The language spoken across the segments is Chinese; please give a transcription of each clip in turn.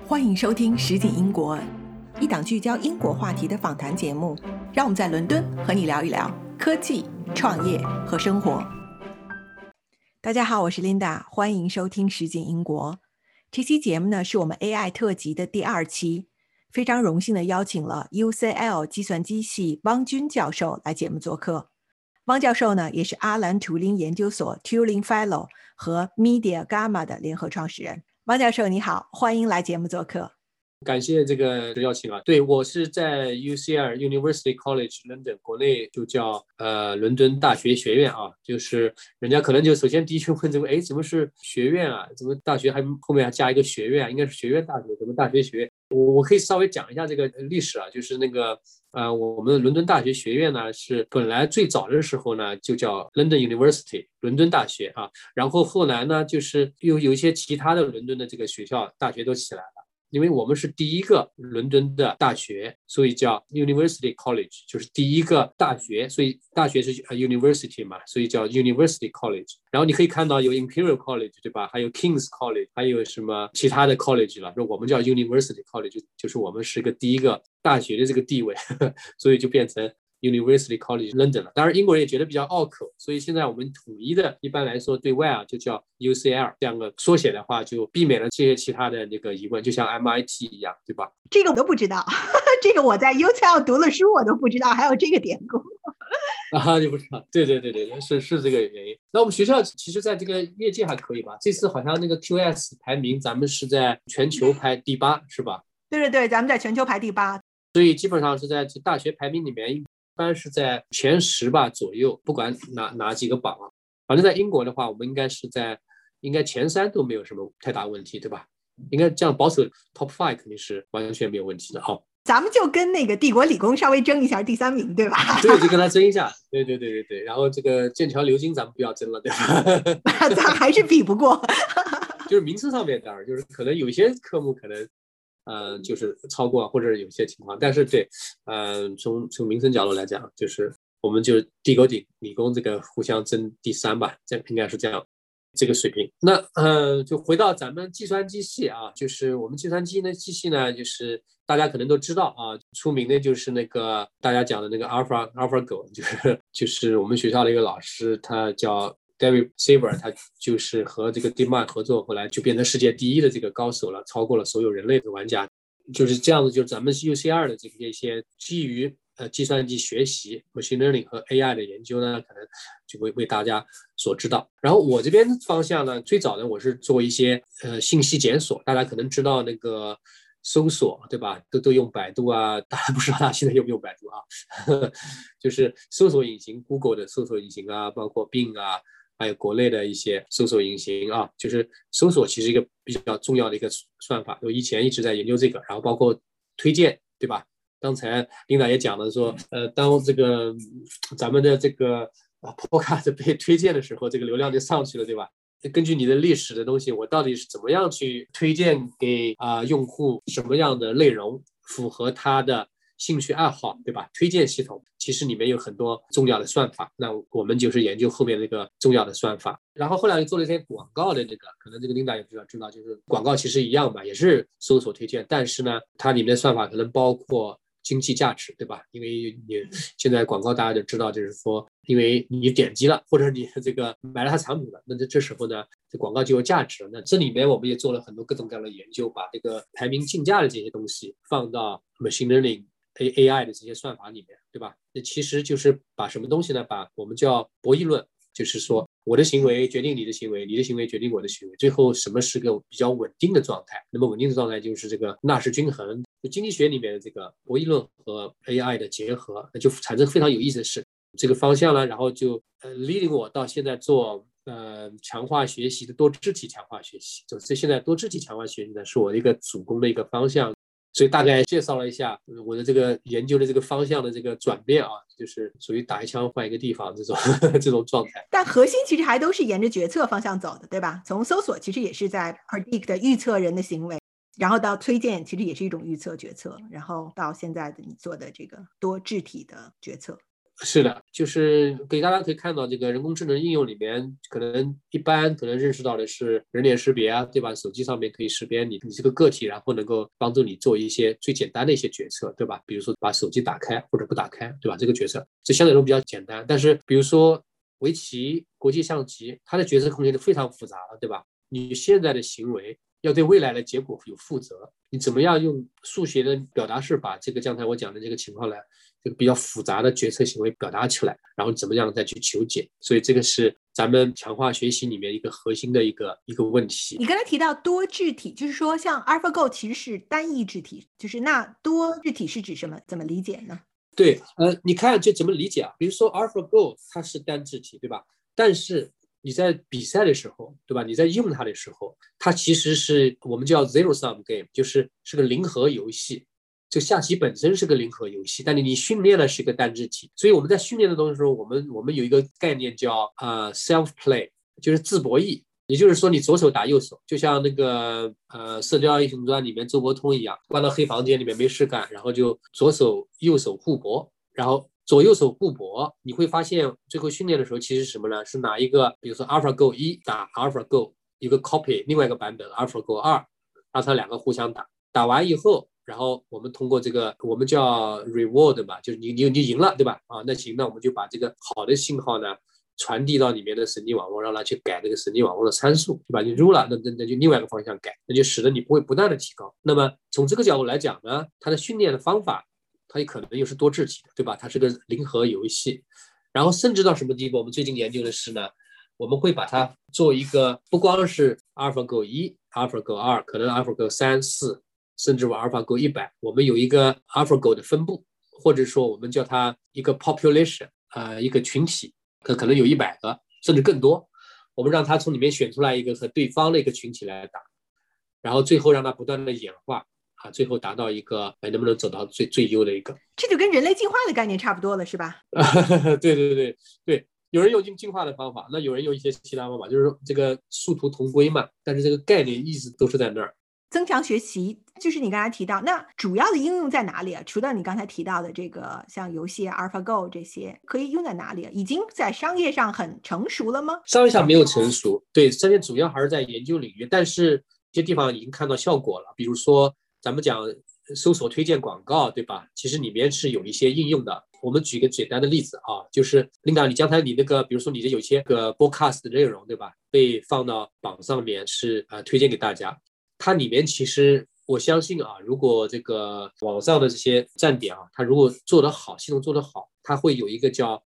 欢迎收听实景英国，一档聚焦英国话题的访谈节目。让我们在伦敦和你聊一聊科技、创业和生活。大家好，我是 Linda， 欢迎收听实景英国。这期节目呢是我们 AI 特辑的第2期，非常荣幸的邀请了 UCL 计算机系汪军教授来节目做客。汪教授呢也是阿兰图灵研究所 Turing Fellow 和 Media Gamma 的联合创始人。汪教授你好，欢迎来节目做客。 感谢这个邀请啊！对，我是在 UCL University College London， 国内就叫伦敦大学学院啊，就是人家可能就首先第一句问这个，怎么是学院啊？怎么大学还后面还加一个学院啊？应该是学院大学，怎么大学学院？我可以稍微讲一下这个历史啊，就是那个我们伦敦大学学院呢是本来最早的时候呢就叫 London University 伦敦大学啊，然后后来呢就是又有一些其他的伦敦的这个学校大学都起来了。因为我们是第一个伦敦的大学，所以叫 University College， 就是第一个大学，所以大学是 University 嘛，所以叫 University College。然后你可以看到有 Imperial College， 对吧？还有 King's College， 还有什么其他的 college 了。我们叫 University College， 就是我们是个第一个大学的这个地位，所以就变成University College London 了。当然英国人也觉得比较拗口，所以现在我们统一的一般来说对外就叫 UCL， 这样的缩写的话就避免了这些其他的那个疑问，就像 MIT 一样，对吧？ 这个我都不知道，这个我在 UCL 读了书我都不知道还有这个典故啊，你不知道？对，是这个原因。那我们学校其实在这个业界还可以吧？这次好像那个 QS 排名咱们是在全球排第8，是吧？ 对，咱们在全球排第8， 所以基本上是在大学排名里面一般是在前10吧左右，不管哪几个榜啊。反正在英国的话，我们应该前3都没有什么太大问题，对吧？应该这样保守 top 5肯定是完全没有问题的哦。 咱们就跟那个帝国理工稍微争一下第3名，对吧？ 对，就跟他争一下。对。然后这个剑桥牛津咱们不要争了，对吧？ 咱还是比不过。 就是名次上面当然就是可能有一些科目可能就是超过或者有些情况，但是对从名声角度来讲，就是我们就帝国理工这个互相争第3吧，这应该是这样这个水平。那就回到咱们计算机系啊，就是我们计算机机系呢，就是大家可能都知道啊，出名的就是那个大家讲的那个 AlphaGo， 就是我们学校的一个老师，他叫David Saver， 他就是和这个 DeepMind 合作，后来就变成世界第1的这个高手了，超过了所有人类的玩家。就是这样子，就咱们 UCL 的这些基于计算机学习 machine learning 和 AI 的研究呢，可能就会为大家所知道。然后我这边方向呢，最早呢我是做一些信息检索，大家可能知道那个搜索，对吧？都用百度啊，大家不知道大家现在用不用百度啊？就是搜索引擎 ，Google 的搜索引擎啊，包括 Bing 啊，还有国内的一些搜索引擎啊，就是搜索其实一个比较重要的一个算法。我以前一直在研究这个，然后包括推荐，对吧？刚才琳达也讲了说，当这个咱们的这个podcast 被推荐的时候，这个流量就上去了，对吧？根据你的历史的东西，我到底是怎么样去推荐给用户什么样的内容符合他的兴趣爱好，对吧？推荐系统其实里面有很多重要的算法，那我们就是研究后面那个重要的算法。然后后来又做了一些广告的可能这个 Linda 也比较知道，就是广告其实一样吧，也是搜索推荐，但是呢，它里面的算法可能包括经济价值，对吧？因为你现在广告大家就知道，就是说，因为你点击了或者你这个买了它产品了，那这时候呢，这广告就有价值了。那这里面我们也做了很多各种各样的研究，把这个排名竞价的这些东西放到 machine learning、AI 的这些算法里面，对吧？那其实就是把什么东西呢？把我们叫博弈论，就是说我的行为决定你的行为，你的行为决定我的行为，最后什么是个比较稳定的状态？那么稳定的状态就是这个纳什均衡。就经济学里面的这个博弈论和 AI 的结合，那就产生非常有意思的事。这个方向呢，然后就leading 我到现在做强化学习的多肢体强化学习。就是现在多肢体强化学习呢，是我的一个主攻的一个方向。所以大概介绍了一下我的这个研究的这个方向的这个转变啊，就是属于打一枪换一个地方这种状态。 但核心其实还都是沿着决策方向走的，对吧？从搜索其实也是在 predict 预测人的行为，然后到推荐其实也是一种预测决策，然后到现在的你做的这个多肢体的决策。 是的，就是给大家可以看到，这个人工智能应用里面，可能认识到的是人脸识别啊，对吧？手机上面可以识别你这个个体，然后能够帮助你做一些最简单的一些决策，对吧？比如说把手机打开或者不打开，对吧？这个决策这相对来说比较简单。但是比如说围棋、国际象棋，它的决策空间就非常复杂了，对吧？你现在的行为要对未来的结果有负责，你怎么样用数学的表达式把这个刚才我讲的这个情况呢？这个比较复杂的决策行为表达起来，然后怎么样再去求解，所以这个是咱们强化学习里面一个核心的一个问题。 你刚才提到多质体，就是说像 AlphaGo 其实是单一质体，就是那多质体是指什么？怎么理解呢？ 对，你看这怎么理解啊？比如说 AlphaGo 它是单质体，对吧？但是你在比赛的时候，对吧？你在用它的时候，它其实是我们叫 zero sum game，就是个零和游戏。这个下棋本身是个零和游戏，但你训练的是个单质体，所以我们在训练的东西的时候，我们有一个概念叫self play， 就是自博弈。也就是说，你左手打右手，就像那个《射雕英雄传》里面周伯通一样，关到黑房间里面没事干，然后就左手右手互搏，然后左右手互搏，你会发现最后训练的时候其实什么呢？是拿一个，比如说 AlphaGo 1打 AlphaGo 一个 copy， 另外一个版本 AlphaGo 2，让它两个互相打，打完以后。然后我们通过这个，我们叫 reward 嘛，就是你赢了，对吧？啊，那行，那我们就把这个好的信号呢传递到里面的神经网络，让它去改这个神经网络的参数，对吧？你入了，那就另外一个方向改，那就使得你不会不断的提高。那么从这个角度来讲呢，它的训练的方法，它也可能又是多质体的，对吧？它是个零和游戏。然后甚至到什么地步？我们最近研究的是呢，我们会把它做一个，不光是 AlphaGo 1、AlphaGo 2，可能 AlphaGo 3、4。甚至我 AlphaGo 100，我们有一个 AlphaGo 的分布，或者说我们叫它一个 population，一个群体，可能有100个，甚至更多。我们让它从里面选出来一个和对方的一个群体来打，然后最后让它不断的演化，最后达到一个能不能走到最优的一个。 这就跟人类进化的概念差不多了，是吧？ 对，有人用进化的方法，那有人用一些其他方法，就是说这个殊途同归嘛，但是这个概念一直都是在那儿。 增强学习就是你刚才提到，那主要的应用在哪里啊？除了你刚才提到的这个像游戏 AlphaGo 这些，可以用在哪里啊？已经在商业上很成熟了吗？ 商业上没有成熟，对，这些主要还是在研究领域，但是一些地方已经看到效果了。比如说咱们讲搜索推荐广告，对吧？其实里面是有一些应用的。我们举个简单的例子啊，就是Linda，你刚才你那个，比如说你的有些个 podcast 的内容，对吧？被放到榜上面是推荐给大家。它里面其实我相信啊，如果这个网上的这些站点啊，它如果做得好，系统做得好，它会有一个叫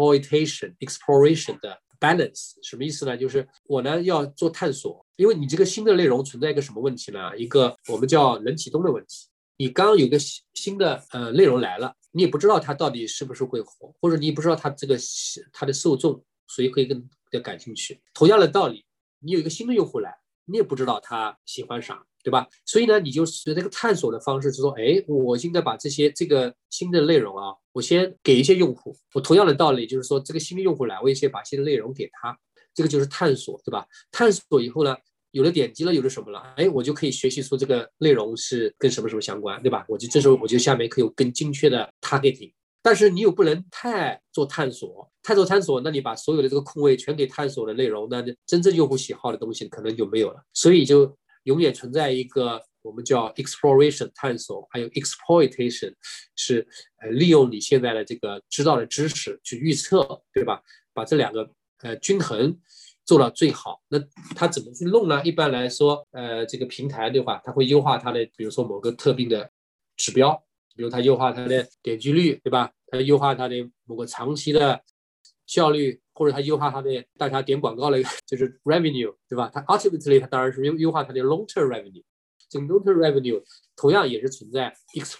exploration 的 balance， 什么意思呢？就是我呢要做探索，因为你这个新的内容存在一个什么问题呢？一个我们叫人启动的问题。你刚刚有个新的内容来了，你也不知道它到底是不是会火，或者你也不知道它它的受众谁会更感兴趣。同样的道理，你有一个新的用户来。你也不知道他喜欢啥，对吧？所以呢，你就是这个探索的方式是说，哎，我应该把这个新的内容啊，我先给一些用户。我同样的道理就是说，这个新的用户来，我也先把新的内容给他，这个就是探索，对吧？探索以后呢，有了点击了，有了什么了，哎，我就可以学习出这个内容是跟什么相关，对吧？这时候我就下面可以有更精确的 targeting。但是你又不能太做探索，那你把所有的这个空位全给探索的内容，那真正用户喜好的东西可能就没有了，所以就永远存在一个我们叫 exploration 探索，还有 exploitation 是利用你现在的这个知道的知识去预测，对吧？把这两个均衡做到最好。那它怎么去弄呢？一般来说，这个平台对吧，它会优化它的，比如说某个特定的指标，比如它优化它的点击率，对吧？它优化它的某个长期的效率，或者它优化它的大家点广告的就是 revenue， 对吧？它 ultimately 它当然是优化它的 long-term revenue。这个 long-term revenue 同样也是存在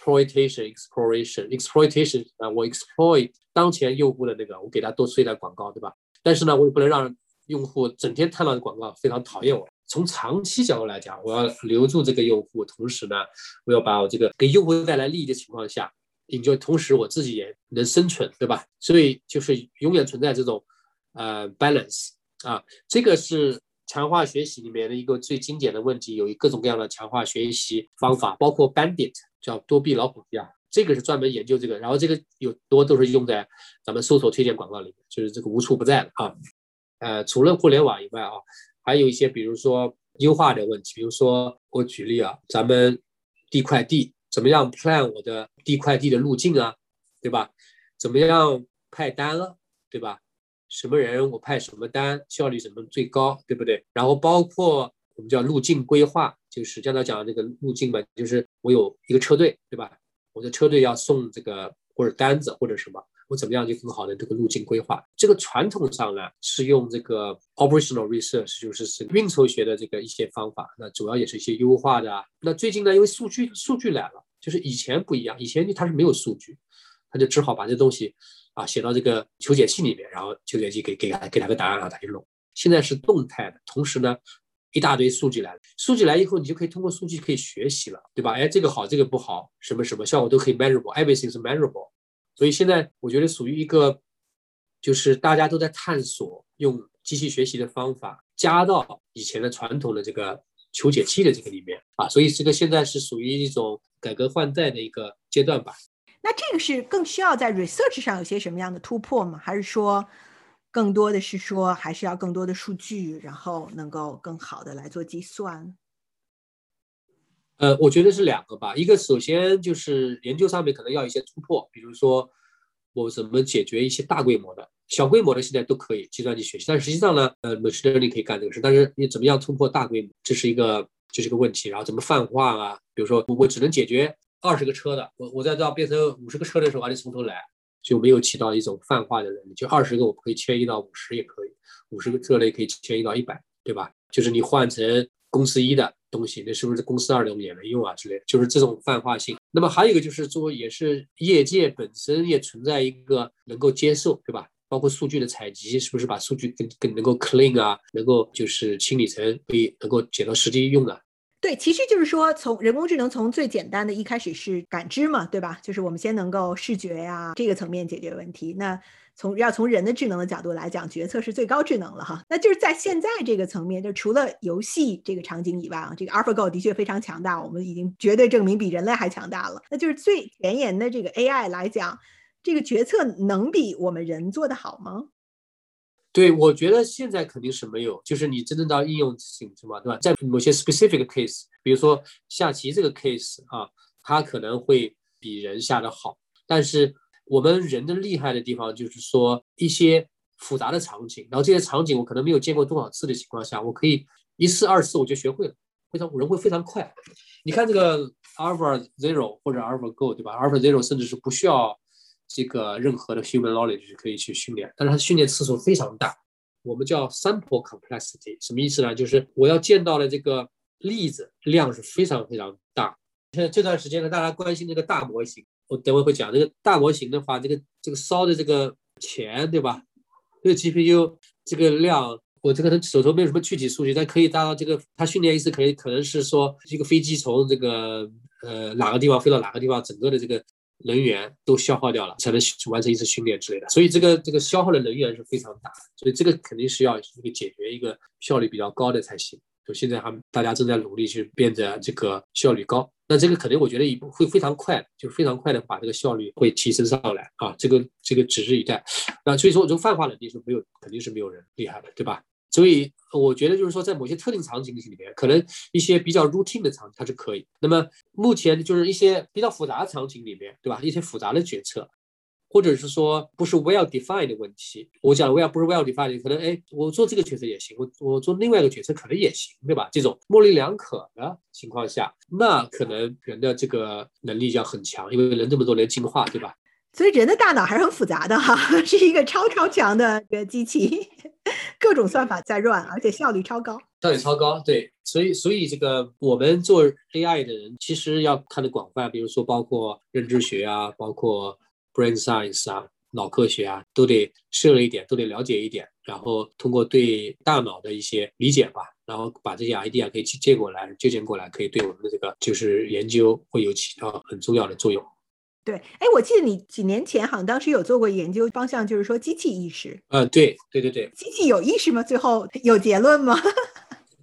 exploration 啊，我 exploit 当前用户的那个，我给他多吹点广告，对吧？但是呢，我也不能让用户整天看到的广告非常讨厌我。从长期角度来讲，我要留住这个用户，同时呢，我要把我这个给用户带来利益的情况下，同时我自己也能生存，对吧？所以就是永远存在这种balance 啊，这个是强化学习里面的一个最经典的问题，有各种各样的强化学习方法，包括 Bandit 叫多臂老虎机啊， 这个是专门研究这个，然后这个有多都是用在咱们搜索推荐广告里面，就是这个无处不在的啊。除了互联网以外啊，还有一些比如说优化的问题，比如说我举例啊，咱们递快递怎么样 plan 我的递快递的路径啊，对吧？怎么样派单啊，对吧？什么人我派什么单，效率什么最高，对不对？然后包括我们叫路径规划，就是刚才讲的这个路径嘛，就是我有一个车队，对吧？我的车队要送这个或者单子或者什么，我怎么样就更好的这个路径规划。这个传统上呢是用这个 operational research， 就是运筹学的这个一些方法，那主要也是一些优化的。那最近呢，因为数据来了，就是以前不一样，以前它是没有数据，他就只好把这东西写到这个求解器里面，然后求解器给他个答案，他就弄。现在是动态的，同时呢一大堆数据来了，数据来以后，你就可以通过数据可以学习了，对吧？哎，这个好，这个不好，什么什么效果都可以 measurable，everything 是 measurable。所以现在我觉得属于一个，就是大家都在探索用机器学习的方法加到以前的传统的这个求解器的这个里面所以这个现在是属于一种改革换代的一个阶段吧。 那这个是更需要在 research 上有些什么样的突破吗？还是说更多的是说还是要更多的数据，然后能够更好的来做计算？ 我觉得是两个吧，一个首先就是研究上面可能要一些突破，比如说我怎么解决一些大规模的，小规模的现在都可以计算机学习，但实际上呢machine learning 可以干这个事，但是你怎么样突破大规模，这是一个问题。然后怎么泛化啊？比如说我只能解决20个车的，我在这变成50个车的时候还得从头来，就没有起到一种泛化的能力。就20个我可以迁移到50也可以，50个车类可以迁移到100，对吧？就是你换成公司1的东西，那是不是公司2的也能用啊之类的，就是这种泛化性。那么还有一个就是说，也是业界本身也存在一个能够接受，对吧？包括数据的采集，是不是把数据更能够 clean 啊，能够就是清理成可以能够捡到实际用的。 对，其实就是说从人工智能从最简单的一开始是感知嘛，对吧？就是我们先能够视觉呀这个层面解决问题，那要从人的智能的角度来讲，决策是最高智能了哈。那就是在现在这个层面，就除了游戏这个场景以外这个 AlphaGo 的确非常强大，我们已经绝对证明比人类还强大了。那就是最前沿的这个 AI 来讲，这个决策能比我们人做得好吗？ 对，我觉得现在肯定是没有，就是你真正到应用性是吗？对吧？在某些 specific case， 比如说下棋这个 case 它可能会比人下得好，但是我们人的厉害的地方就是说一些复杂的场景，然后这些场景我可能没有见过多少次的情况下，我可以1次2次我就学会了，人会非常快。你看这个 AlphaZero 或者 AlphaGo， 对吧？ AlphaZero 甚至是不需要这个任何的 human knowledge 可以去训练，但是它训练次数非常大，我们叫 sample complexity， 什么意思呢？就是我要见到的这个例子量是非常非常大。现在这段时间呢，大家关心这个大模型，我等会会讲这个大模型的话，这个烧的这个钱，对吧？这个 GPU 这个量，我这个手头没有什么具体数据，但可以达到这个，它训练一次可能是说这个飞机从这个哪个地方飞到哪个地方，整个的这个能源都消耗掉了，才能完成一次训练之类的，所以这个消耗的能源是非常大的，所以这个肯定是要解决一个效率比较高的才行。就现在大家正在努力去变得这个效率高，那这个肯定我觉得会非常快，就是非常快的把这个效率会提升上来这个指日以待。那所以说这个泛化能力是肯定是没有人厉害的，对吧？所以我觉得就是说在某些特定场景里面，可能一些比较 routine 的场景它是可以，那么目前就是一些比较复杂的场景里面，对吧？一些复杂的决策，或者是说不是 well defined 的问题，我讲不是 well defined， 可能我做这个决策也行，我做另外一个决策可能也行，对吧？这种模棱两可的情况下，那可能人的这个能力就要很强，因为人这么多年进化，对吧？ 所以人的大脑还是很复杂的是一个超强的机器，各种算法在 run， 而且效率超高。 对，所以这个我们做 AI 的人其实要看得广泛，比如说包括认知学包括 brain science 脑科学都得涉了一点，都得了解一点，然后通过对大脑的一些理解吧，然后把这些 idea 可以借鉴过来，可以对我们的这个就是研究会有起到很重要的作用。 对，我记得你几年前好像当时有做过研究，方向就是说机器意识。 对， 机器有意识吗？最后有结论吗？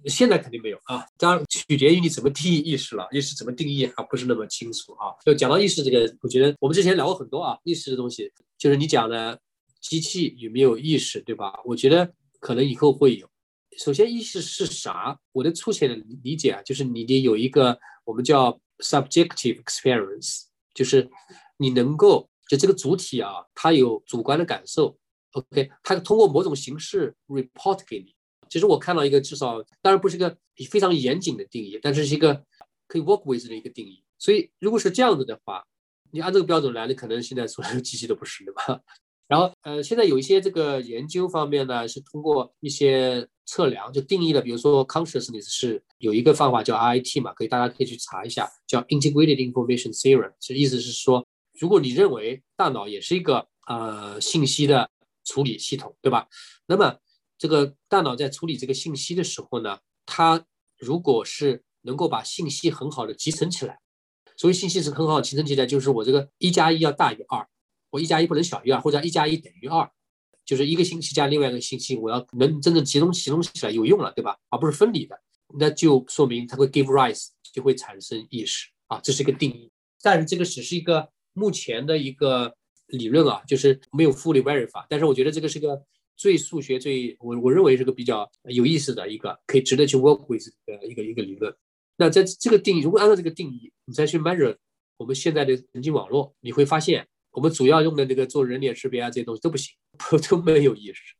现在肯定没有啊，当然取决于你怎么定义意识了，意识怎么定义还不是那么清楚啊。就讲到意识这个，我觉得我们之前聊过很多啊，意识的东西，就是你讲的机器有没有意识，对吧？我觉得可能以后会有。首先，意识是啥？我的粗浅的理解啊，就是你得有一个我们叫 subjective experience， 就是你能够就这个主体啊，它有主观的感受 ，OK， 它通过某种形式 report 给你。其实我看到一个至少，当然不是一个非常严谨的定义，但是是一个可以 work with 的一个定义。所以如果是这样子的话，你按这个标准来，那可能现在所有机器都不是的吧？然后现在有一些这个研究方面呢，是通过一些测量就定义了，比如说 consciousness 是有一个方法叫 RIT 嘛，大家可以去查一下，叫 Integrated Information Theorem， 意思是说，如果你认为大脑也是一个信息的处理系统，对吧？那么这个大脑在处理这个信息的时候呢，它如果是能够把信息很好的集成起来，所以信息是很好的集成起来，就是我这个1+1要大于2，我1+1不能小于2，或者1+1等于2，就是一个信息加另外一个信息，我要能真正集中起来有用了，对吧？而不是分离的，那就说明它会 give rise， 就会产生意识啊，这是一个定义。但是这个只是一个目前的一个理论啊，就是没有 fully verify， 但是我觉得这个是个最数学我认为是个比较有意思的一个可以值得去 work with 的一个理论。那在这个定义，如果按照这个定义，你再去 measure 我们现在的神经网络，你会发现我们主要用的这个做人脸识别啊这些东西都不行，都没有意识。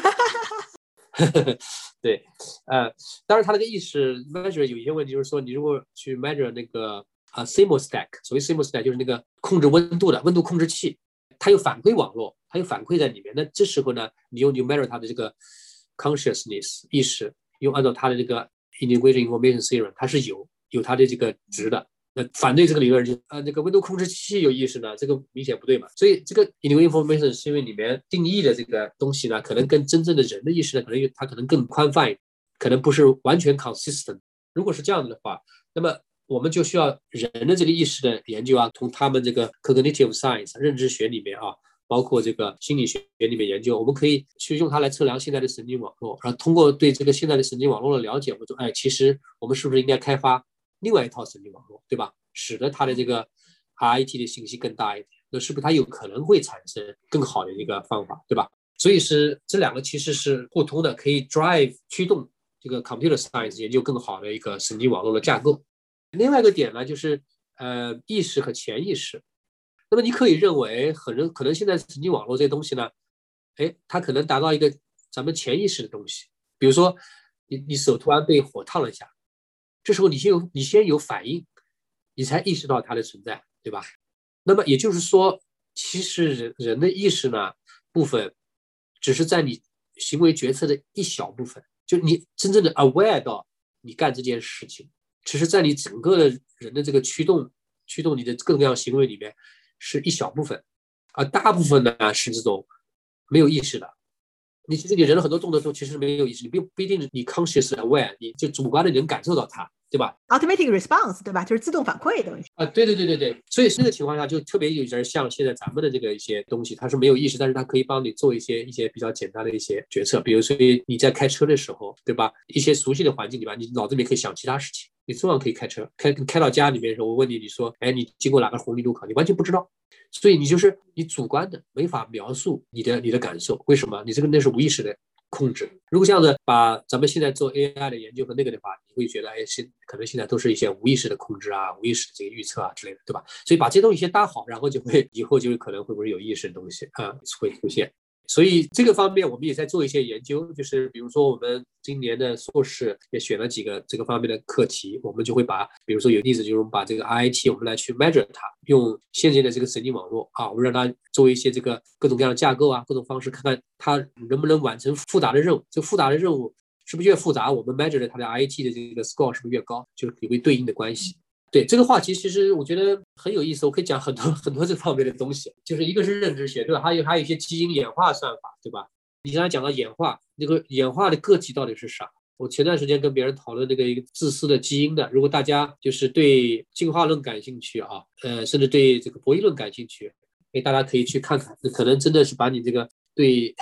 对，当然它那个意识 measure 有一些问题，就是说你如果去 measure 那个thermostat， 所谓 thermostat 就是那个控制温度的温度控制器，它有反馈网络，它有反馈在里面。那这时候呢，你用 measure 它的这个 consciousness 意识，用按照它的这个 integrated information theorem， 它是有它的这个值的。那反对这个理论就那个温度控制器有意识呢，这个明显不对嘛。所以这个 integrated information 是因为里面定义的这个东西呢，可能跟真正的人的意识呢，它可能更宽泛，可能不是完全 consistent。如果是这样的话，那么我们就需要人的这个意识的研究啊，从他们这个 cognitive science 认知学里面啊，包括这个心理学里面研究，我们可以去用它来测量现在的神经网络，然后通过对这个现在的神经网络的了解，我们说，其实我们是不是应该开发另外一套神经网络，对吧？使得它的这个 RIT 的信息更大一点，那是不是它有可能会产生更好的一个方法，对吧？所以是这两个其实是互通的，可以 驱动这个 computer science 研究更好的一个神经网络的架构。另外一个点呢，就是意识和潜意识。那么你可以认为，可能现在神经网络这些东西呢，它可能达到一个咱们潜意识的东西。比如说，你手突然被火烫了一下，这时候你先有反应，你才意识到它的存在，对吧？那么也就是说，其实人的意识呢部分，只是在你行为决策的一小部分，就你真正的 aware 到你干这件事情，只是在你整个的人的这个驱动你的各种各样行为里面是一小部分，而大部分呢是这种没有意识的。其实你人的很多动作都其实没有意识，你不一定你 conscious aware， 你就主观的能感受到它，对吧 ？Automatic response， 对吧？就是自动反馈的问题。 对。所以这个情况下就特别有点像现在咱们的这个一些东西，它是没有意识，但是它可以帮你做一些比较简单的一些决策。比如说你在开车的时候，对吧？一些熟悉的环境里边，你脑子里面可以想其他事情。你照样可以开车，开到家里面的时候，我问你，你说，你经过哪个红绿路口，你完全不知道。所以你主观的没法描述你的感受，为什么？你那是无意识的控制。如果这样子把咱们现在做 AI 的研究和那个的话，你会觉得可能现在都是一些无意识的控制啊，无意识的这个预测啊之类的，对吧？所以把这些东西先搭好，然后以后就可能会不会有意识的东西会出现。所以这个方面我们也在做一些研究，就是比如说我们今年的硕士也选了几个这个方面的课题，我们就会比如说有例子就是我们把这个 RIT 我们来去 measure 它，用现在的这个神经网络我们让它做一些这个各种各样的架构啊，各种方式，看看它能不能完成复杂的任务。这复杂的任务是不是越复杂，我们 measure 它的 RIT 的这个 score 是不是越高，就是有个对应的关系。对这个话题，其实我觉得很有意思，我可以讲很多这方面的东西。就是一个是认知学，对吧？还有一些基因演化算法，对吧？你刚才讲到演化，那个演化的个体到底是啥？我前段时间跟别人讨论那个一个自私的基因的，如果大家就是对进化论感兴趣甚至对这个博弈论感兴趣，大家可以去看看，可能真的是把你这个对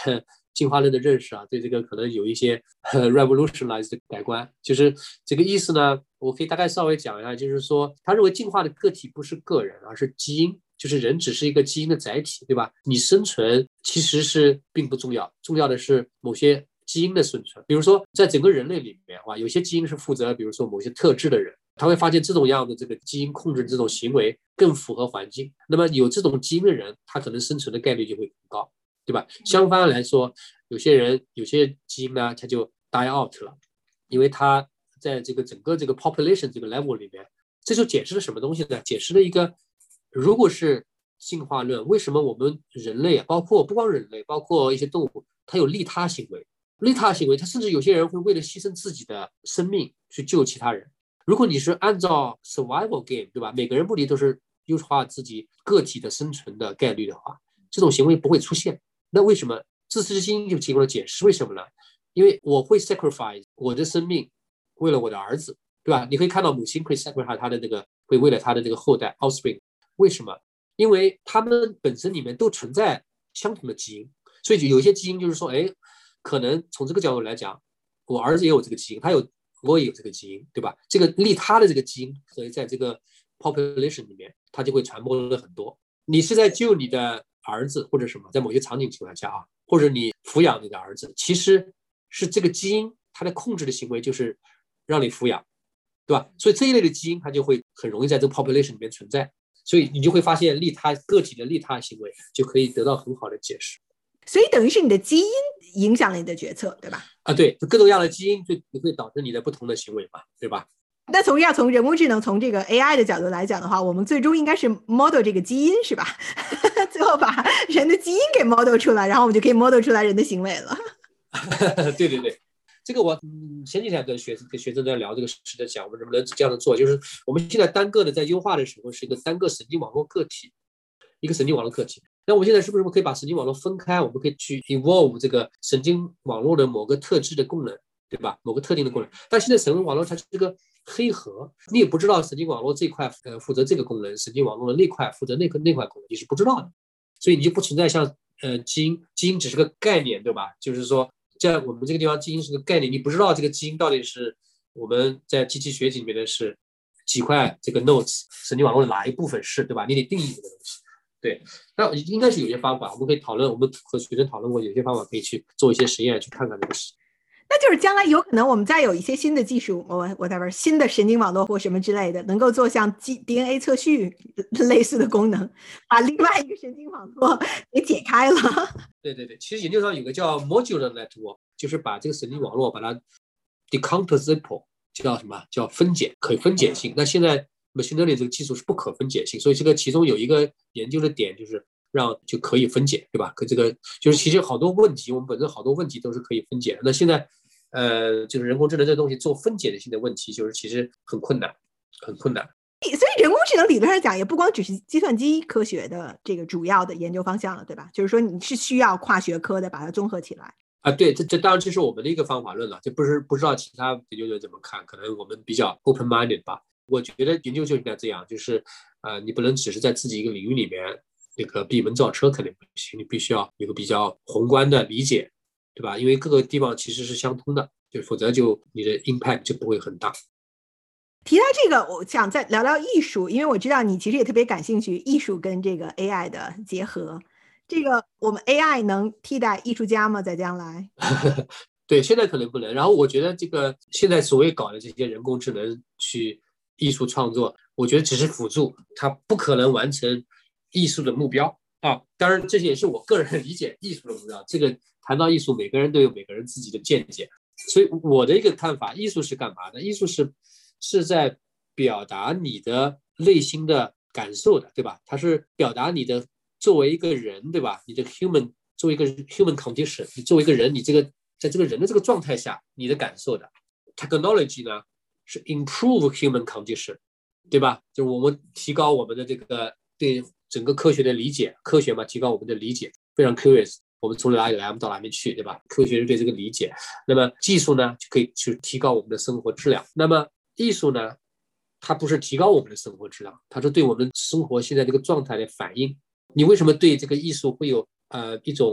进化论的认识啊，对这个可能有一些revolutionized 的改观。就是这个意思呢，我可以大概稍微讲一下，就是说他认为进化的个体不是个人，而是基因，就是人只是一个基因的载体，对吧？你生存其实是并不重要，重要的是某些基因的生存。比如说在整个人类里面有些基因是负责比如说某些特质的人，他会发现这种样的这个基因控制这种行为更符合环境，那么有这种基因的人，他可能生存的概率就会更高，对吧？相反来说，有些人有些基因呢，他就 die out 了，因为他在这个整个这个 population 这个 level 里面，这就解释了什么东西呢？解释了一个，如果是进化论，为什么我们人类包括不光人类，包括一些动物，它有利他行为，利他行为，它甚至有些人会为了牺牲自己的生命去救其他人。如果你是按照 survival game， 对吧？每个人目的都是优化自己个体的生存的概率的话，这种行为不会出现。那为什么自私之心就提供了解释？为什么呢？因为我会 sacrifice 我的生命为了我的儿子，对吧？你可以看到母亲会 sacrifice 他的这个，会为了他的这个后代 offspring。为什么？因为他们本身里面都存在相同的基因，所以有些基因就是说，可能从这个角度来讲，我儿子也有这个基因，我也有这个基因，对吧？这个利他的这个基因，所以在这个 population 里面，它就会传播了很多。你是在救你的儿子或者什么，在某些场景情况下啊，或者你抚养你的儿子，其实是这个基因它的控制的行为就是让你抚养，对吧？所以这一类的基因它就会很容易在这个 population 里面存在，所以你就会发现个体的利他行为就可以得到很好的解释。 所以等于是你的基因影响了你的决策，对吧？ 对，各种各样的基因会导致你的不同的行为嘛，对吧？ 那要从人工智能从这个 AI 的角度来讲的话，我们最终应该是 model 这个基因，是吧？最后把人的基因给 model 出来，然后我们就可以 model 出来人的行为了。 对对对，这个我前几天跟学生在聊这个事的讲，我们能不能这样的做？就是我们现在单个的在优化的时候是一个单个神经网络个体，一个神经网络个体。那我们现在是不是可以把神经网络分开？我们可以去 evolve 这个神经网络的某个特质的功能，对吧？某个特定的功能。但现在神经网络它是这个黑盒，你也不知道神经网络这块负责这个功能，神经网络的那块负责那块功能，你是不知道的，所以你就不存在像基因只是个概念，对吧？就是说在我们这个地方，基因是个概念，你不知道这个基因到底是我们在机器学习里面的是几块这个 nodes 神经网络的哪一部分是，对吧？你得定义这个东西。对，那应该是有些方法，我们可以讨论，我们和学生讨论过，有些方法可以去做一些实验，去看看这个事。 那就是将来有可能我们再有一些新的技术，whatever 新的神经网络或什么之类的，能够做像 DNA 测序类似的功能，把另外一个神经网络给解开了。 对对对，其实研究上有个叫 modular network， 就是把这个神经网络把它 decomposable， 叫什么？叫分解，可分解性。那现在 machine learning 这个技术是不可分解性，所以这个其中有一个研究的点就是就可以分解，对吧？这个就是其实好多问题，我们本身好多问题都是可以分解的。那现在就是人工智能这东西做分解性的问题，就是其实很困难，很困难。 所以人工智能理论上讲，也不光只是计算机科学的这个主要的研究方向了，对吧？就是说你是需要跨学科的把它综合起来。 对，这当然这是我们的一个方法论了，这不知道其他研究者怎么看，可能我们比较 open minded 吧。我觉得研究就应该这样，就是你不能只是在自己一个领域里面那个闭门造车肯定不行，你必须要有个比较宏观的理解，对吧？因为各个地方其实是相通的，就否则你的 impact 就不会很大。 提到这个，我想再聊聊艺术，因为我知道你其实也特别感兴趣艺术跟这个 AI 的结合。这个我们 AI 能替代艺术家吗？在将来？ 对，现在可能不能。然后我觉得这个现在所谓搞的这些人工智能去艺术创作，我觉得只是辅助，它不可能完成艺术的目标啊。当然，这也是我个人理解艺术的目标。这个谈到艺术，每个人都有每个人自己的见解。所以我的一个看法，艺术是干嘛的？艺术是在表达你的内心的感受的，对吧？它是表达你的作为一个人，对吧？你的 human 作为一个 human condition， 你作为一个人，你这个在这个人的这个状态下，你的感受的 technology 呢是 improve human condition， 对吧？就是我们提高我们的这个对整个科学的理解，科学嘛，提高我们的理解，非常 curious， 我们从哪里来，我们到哪边去，对吧？科学是对这个理解，那么技术呢就可以去提高我们的生活质量。那么艺术呢，它不是提高我们的生活质量，它是对我们生活现在这个状态的反应。你为什么对这个艺术会有一种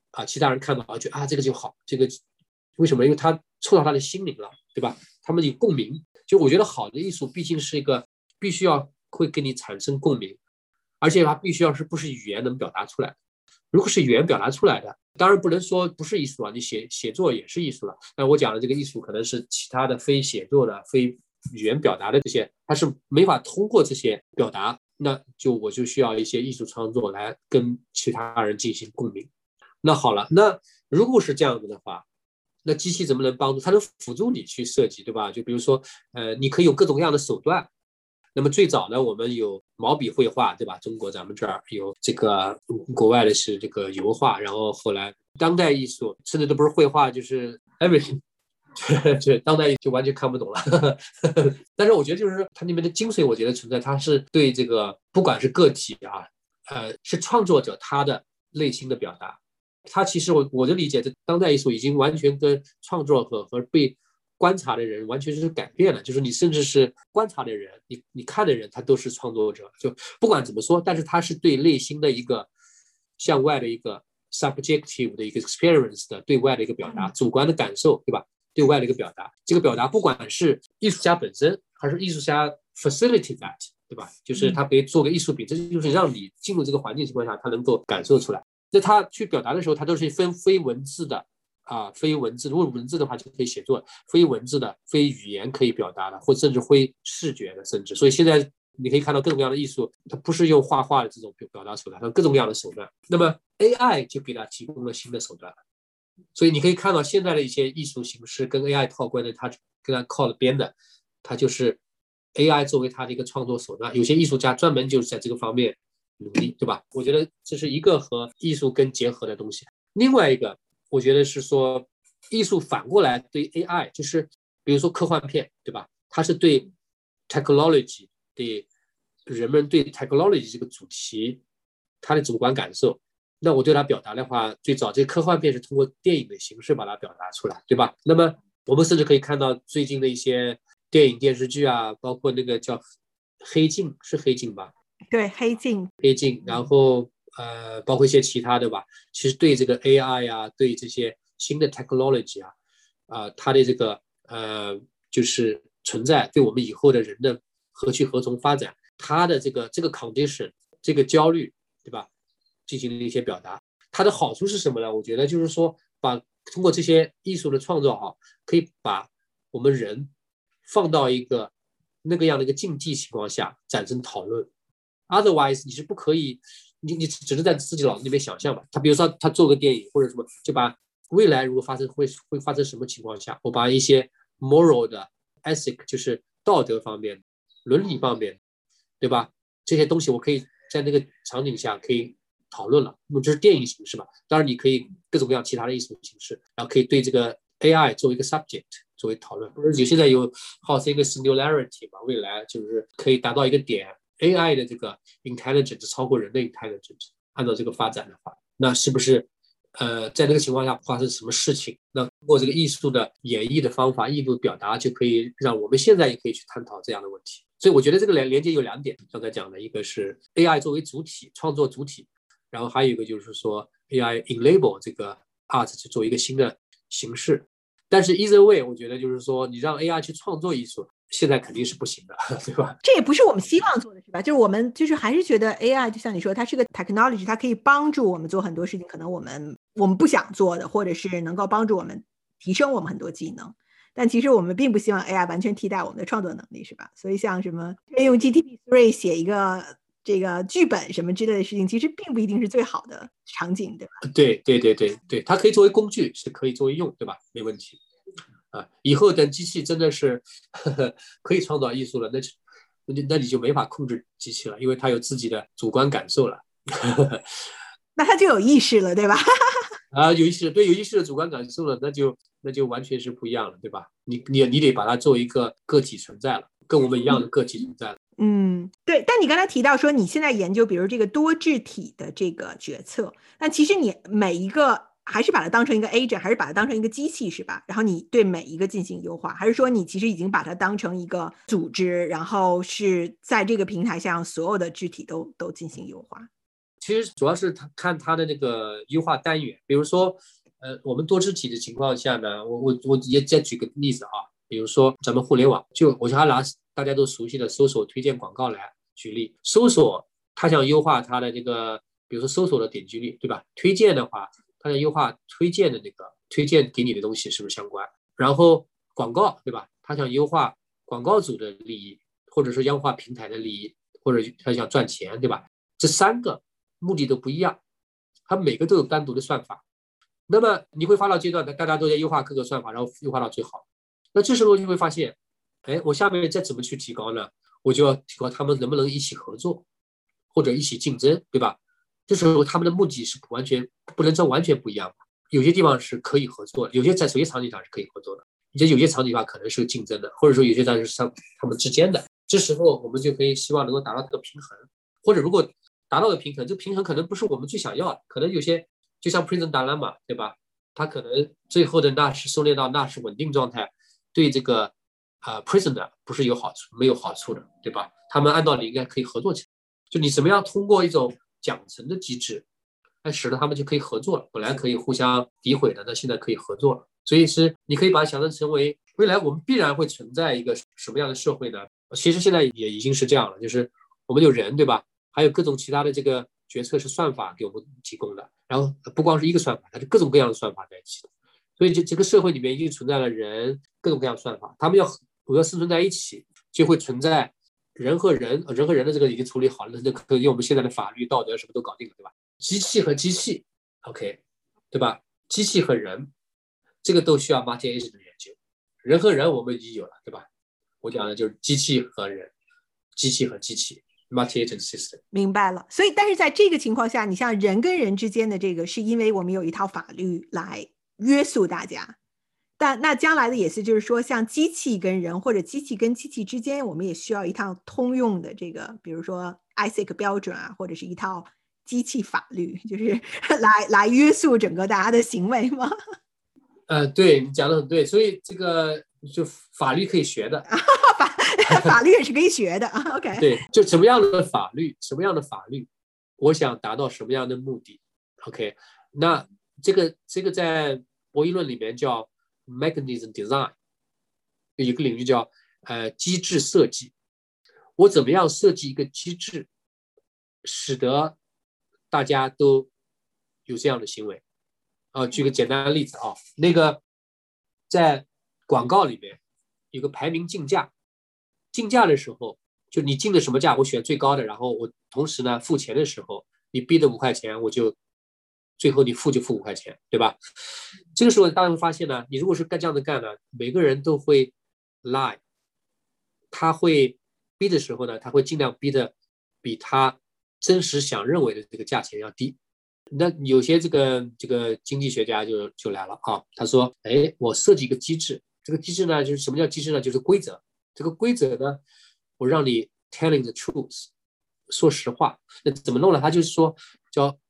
其他人看到觉得这个就好，这个为什么？因为它触到他的心灵了，对吧？他们有共鸣。就我觉得好的艺术毕竟是一个必须要会跟你产生共鸣，而且它必须要不是语言能表达出来的。如果是语言表达出来的，当然不能说不是艺术了，你写作也是艺术了。那我讲的这个艺术可能是其他的非写作的、非语言表达的这些，它是没法通过这些表达，那我就需要一些艺术创作来跟其他人进行共鸣。那好了，那如果是这样子的话，那机器怎么能帮助？它能辅助你去设计，对吧？就比如说，你可以有各种各样的手段。那么最早呢，我们有毛笔绘画，对吧？中国咱们这儿有这个，国外的是这个油画，然后后来当代艺术甚至都不是绘画，就是 everything， 这当代就完全看不懂了。但是我觉得就是它里面的精髓，我觉得存在，它是对这个不管是个体是创作者他的内心的表达。它其实我的理解，这当代艺术已经完全跟创作和被观察的人完全是改变了，就是你甚至是观察的人，你看的人，他都是创作者，就不管怎么说，但是他是对内心的一个向外的一个 subjective 的一个 experience 的对外的一个表达，主观的感受，对吧？对外的一个表达，这个表达不管是艺术家本身，还是艺术家 facilitate that， 对吧？就是他可以做个艺术品，这就是让你进入这个环境情况下，他能够感受出来。那他去表达的时候，他都是分非文字的。非文字，如果文字的话就可以写作，非文字的、非语言可以表达的，或甚至非视觉的，甚至，所以现在你可以看到各种各样的艺术，它不是用画画的这种表达手段，它有各种各样的手段。那么 AI 就给它提供了新的手段，所以你可以看到现在的一些艺术形式跟 AI 套关的，它跟它靠了边的，它就是 AI 作为它的一个创作手段。有些艺术家专门就是在这个方面努力，对吧？我觉得这是一个和艺术跟结合的东西。另外一个我觉得是说，艺术反过来对 AI， 就是比如说科幻片，对吧？它是对 technology， 对人们对 technology 这个主题，它的主观感受。那我对它表达的话，最早这个科幻片是通过电影的形式把它表达出来，对吧？那么我们甚至可以看到最近的一些电影电视剧包括那个叫黑镜，是黑镜吧？ 对，黑镜， 然后包括一些其他的吧，其实对这个 AI 对这些新的 technology 它的这个就是存在，对我们以后的人的何去何从发展，它的这个 condition， 这个焦虑，对吧？进行了一些表达。它的好处是什么呢？我觉得就是说，通过这些艺术的创作可以把我们人放到一个那个样的一个竞技情况下产生讨论。Otherwise， 你是不可以，你只能在自己脑子里面想象吧。他比如说他做个电影或者什么，就把未来如果会发生什么情况下，我把一些 moral 的 ethic， 就是道德方面、伦理方面，对吧？这些东西我可以在那个场景下可以讨论了。那么这是电影形式嘛？当然你可以各种各样其他的艺术形式，然后可以对这个 AI 作为一个 subject 作为讨论。现在有好像一个 singularity 嘛，未来就是可以达到一个点。AI 的这个 intelligence 超过人的 intelligence， 按照这个发展的话，那是不是在那个情况下发生什么事情？那通过这个艺术的演绎的方法、艺术表达，就可以让我们现在也可以去探讨这样的问题。所以我觉得这个连接有两点，刚才讲的一个是 AI 作为主体创作主体，然后还有一个就是说 AI enable 这个 art 去做一个新的形式。但是 either way， 我觉得就是说你让 AI 去创作艺术。现在肯定是不行的，对吧？ 这也不是我们希望做的，是吧？就是我们还是觉得 AI 就像你说，它是个 technology， 它可以帮助我们做很多事情，可能我们不想做的，或者是能够帮助我们提升我们很多技能。但其实我们并不希望 AI 完全替代我们的创作能力，是吧？所以像什么用 GPT-3 写一个这个剧本什么之类的事情，其实并不一定是最好的场景，对吧？ 对，它可以作为工具，是可以作为用，对吧？没问题。以后等机器真的是可以创造艺术了，那你就没法控制机器了，因为它有自己的主观感受了。 那它就有意识了，对吧？ 有意识，对，有意识的主观感受了，那就完全是不一样了，对吧？你得把它作为一个个体存在了，跟我们一样的个体存在了。 对。但你刚才提到说你现在研究，比如这个多质体的这个决策，但其实你每一个还是把它当成一个 agent， 还是把它当成一个机器，是吧？然后你对每一个进行优化，还是说你其实已经把它当成一个组织，然后是在这个平台上所有的质体都进行优化？ 其实主要是看它的那个优化单元，比如说，我们多肢体的情况下呢，我也再举个例子啊，比如说咱们互联网，我就还拿大家都熟悉的搜索推荐广告来举例，搜索它想优化它的这个，比如说搜索的点击率，对吧？推荐的话，它想优化推荐的那个推荐给你的东西是不是相关？然后广告，对吧？它想优化广告主的利益，或者是优化平台的利益，或者他想赚钱，对吧？这3个目的都不一样，它每个都有单独的算法。那么你会发到阶段，大家都在优化各个算法，然后优化到最好。那这时候就会发现，哎，我下面再怎么去提高呢？我就要提高他们能不能一起合作，或者一起竞争，对吧？这时候他们的目的是完全不能说完全不一样，有些地方是可以合作，有些在有些场景上是可以合作的，有些场景上可能是竞争的，或者说有些上是他们之间的。这时候我们就可以希望能够达到这个平衡，或者如果达到的平衡，这平衡可能不是我们最想要的，可能有些就像 Prison Dilemma， 对吧？它可能最后的纳什收敛到纳什稳定状态，对这个prisoner 不是有好处，没有好处的，对吧？他们按道理应该可以合作起来，就你怎么样通过一种奖惩的机制，使得他们就可以合作了。本来可以互相诋毁的，那现在可以合作了。所以是你可以把它想象成为未来我们必然会存在一个什么样的社会呢？其实现在也已经是这样了，就是我们有人，对吧？还有各种其他的这个决策是算法给我们提供的，然后不光是一个算法，它是各种各样的算法在一起的。所以这个社会里面已经存在了人各种各样的算法，他们要生存在一起，就会存在人和人的这个已经处理好了，那可以用我们现在的法律、道德什么都搞定了，对吧？机器和机器 ，OK， 对吧？机器和人，这个都需要 multi-agent 的研究。人和人我们已经有了，对吧？我讲的就是机器和人，机器和机器 multi-agent system。 明白了。所以，但是在这个情况下，你像人跟人之间的这个，是因为我们有一套法律来约束大家。但那将来的也是，就是说，像机器跟人或者机器跟机器之间，我们也需要一套通用的这个，比如说 ISIC 标准啊，或者是一套机器法律，就是来约束整个大家的行为吗？ 对，你讲的很对，所以这个就法律可以学的， 法律也是可以学的。OK， 对，就什么样的法律，我想达到什么样的目的 ，OK， 那这个在博弈论里面叫 mechanism design， 有一个领域叫机制设计，我怎么样设计一个机制，使得大家都有这样的行为。举个简单的例子啊，那个在广告里面有个排名竞价，竞价的时候，就你竞的什么价，我选最高的，然后我同时呢付钱的时候，你逼的5块钱，我就最后你付5块钱，对吧？这个时候大家会发现呢，你如果是这样的干呢，每个人都会 lie， 他会逼的时候呢，他会尽量逼的比他真实想认为的这个价钱要低。那有些这个经济学家就来了啊，他说，哎，我设计一个机制，这个机制呢，就是什么叫机制呢？就是规则。这个规则呢，我让你 telling the truth， 说实话。那怎么弄呢？他就是说叫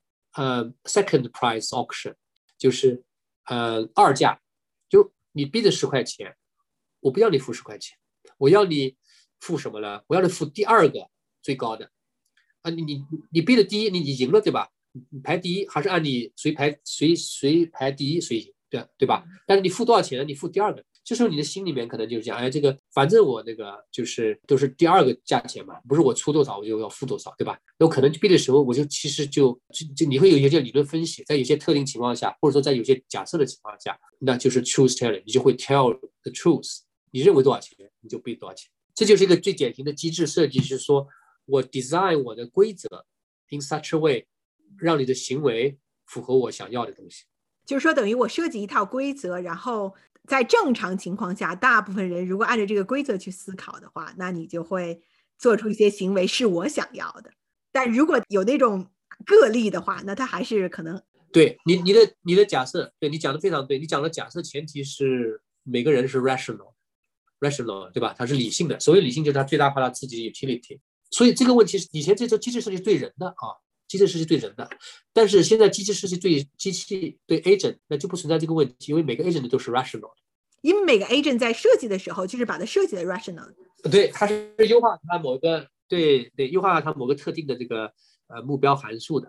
second price auction， 就是二价，就你逼的10块钱，我不要你付10块钱，我要你付什么呢？我要你付第2个最高的啊，你逼的第一，你赢了，对吧？你排第一还是按你谁排第一谁赢，对吧？但是你付多少钱呢？你付第2个，这时候你的心里面可能就是讲，哎，这个反正我那个就是都是第2个价钱嘛，不是我出多少我就要付多少，对吧？那我可能逼的时候，我就其实就你会有一些理论分析，在有些特定情况下，或者说在有些假设的情况下，那就是 truth telling， 你就会 tell the truth， 你认为多少钱你就逼多少钱，这就是一个最典型的机制设计，是说我 design 我的规则 in such a way，让你的行为符合我想要的东西， 就是说等于我设计一套规则，然后在正常情况下，大部分人如果按照这个规则去思考的话，那你就会做出一些行为是我想要的。但如果有那种个例的话，那他还是可能对你的假设，对你讲的非常对，你讲的假设前提是每个人是 rational， 对吧？他是理性的，所谓理性就是他最大化他自己的 utility。所以这个问题是以前这个机制设计对人的啊。机制设计对人的，但是现在机制设计对机器对 agent， 那就不存在这个问题，因为每个 agent 都是 rational， 因为每个 agent 在设计的时候就是把它设计的 rational， 对，它是优化它某个优化它某个特定的这个目标函数的，